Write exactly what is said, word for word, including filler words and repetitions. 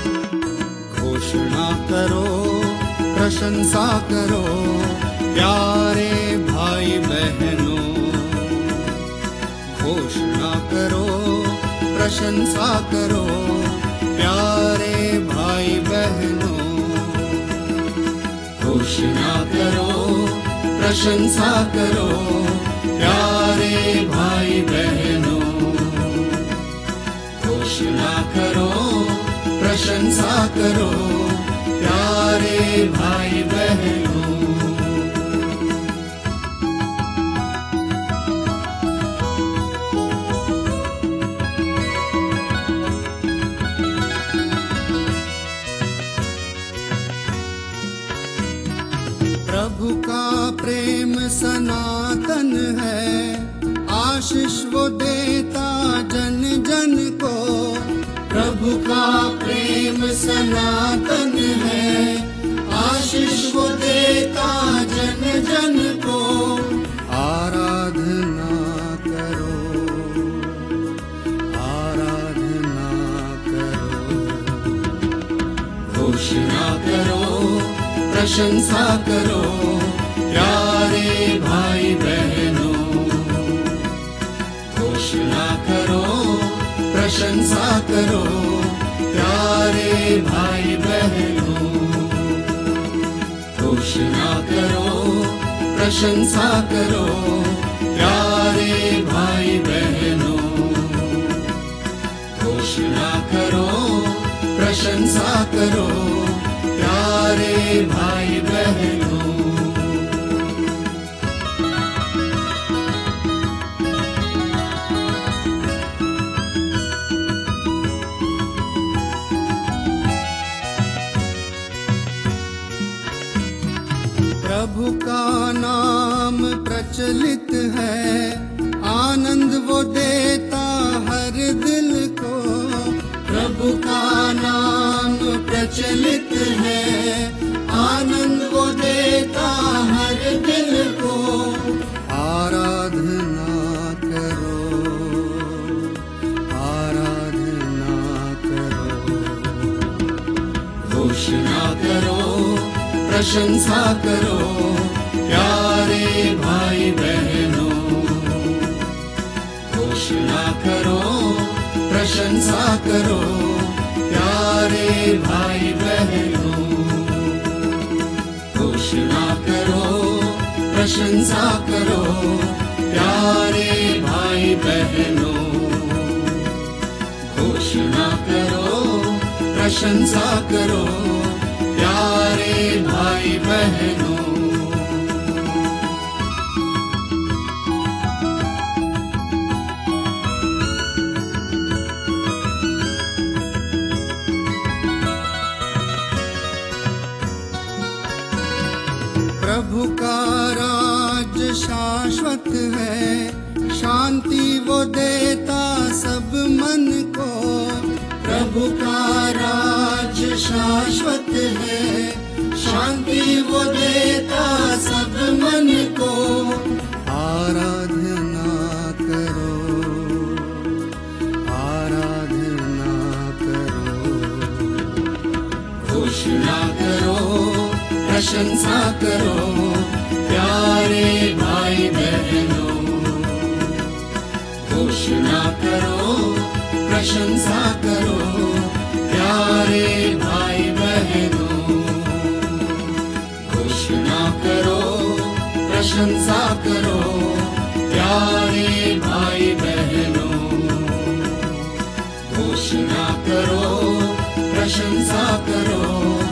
घोषणा करो, प्रशंसा करो, प्यारे भाई बहनों। घोषणा करो, प्रशंसा करो, प्यारे भाई बहनों। घोषणा करो, प्रशंसा करो, प्यारे भाई बहनों। घोषणा करो, प्रशंसा करो, प्यारे भाई बहनों। प्रभु का प्रेम सनातन है, आशीष वो देता जन जन को। प्रभु का प्रेम सनातन है, आशीष वो देता जन जन को। आराधना करो, आराधना करो। घोषणा करो, प्रशंसा करो, प्यारे भाई बहनों। घोषणा करो, प्रशंसा करो, प्यारे भाई बहनों। घोषणा करो, प्रशंसा करो, प्यारे भाई बहनों। घोषणा करो, प्रशंसा करो, प्यारे भाई बहनों। प्रभु का नाम प्रचलित है, आनंद वो देता हर दिल को। प्रभु का नाम प्रचलित है, आनंद वो देता हर दिल को। आराधना करो, आराधना करो। घोषणा करो, प्रशंसा करो, प्यारे भाई बहनों। घोषणा करो, प्रशंसा करो, प्यारे भाई बहनों। घोषणा करो, प्रशंसा करो, प्यारे भाई बहनों। घोषणा करो, प्रशंसा करो, प्यारे भाई बहनों। प्रभु का राज शाश्वत है, शांति वो देता सब मन को। प्रभु का राज शाश्वत है, शांति वो देता सब मन को। आराधना करो, आराधना करो। घोषणा करो, प्रशंसा करो, प्यारे भाई बहनों। घोषणा करो, प्रशंसा करो, प्यारे भाई बहनों। घोषणा करो, प्रशंसा करो, प्यारे भाई बहनों। घोषणा करो, प्रशंसा करो,